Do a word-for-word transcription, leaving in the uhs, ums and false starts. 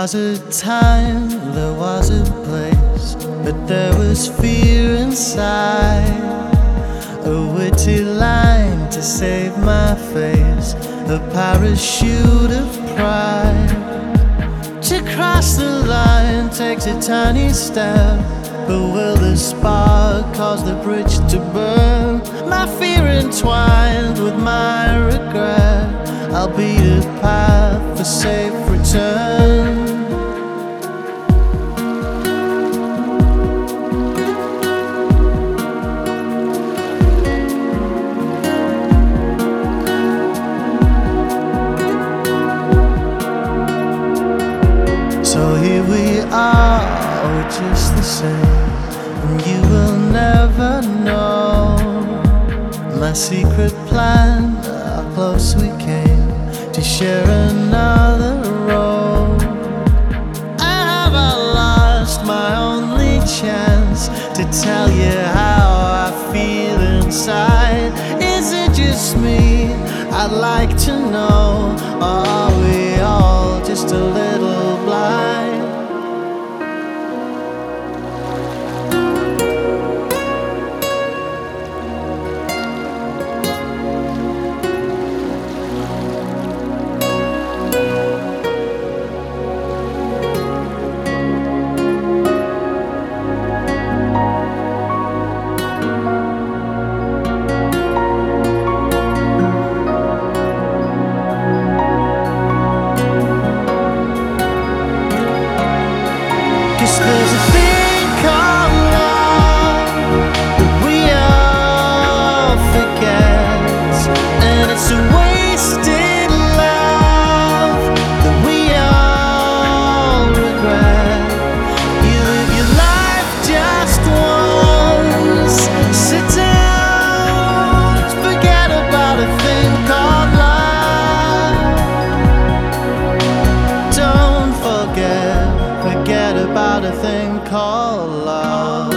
was a time, there was a place, but there was fear inside. A witty line to save my face, a parachute of pride. To cross the line takes a tiny step, but will the spark cause the bridge to burn? My fear entwined with my regret, I'll be a path for safe return. So here we are, we're just the same, and you will never know my secret plan, how close we came to share another road. I have lost my only chance to tell you how I feel inside. Is it just me? I'd like to know, or are we all just a little blind? There's a thing called love that we all forget, and it's a wasted love that we all regret. You live your life just once, sit down, forget about a thing called love. Don't forget Forget about a thing called love.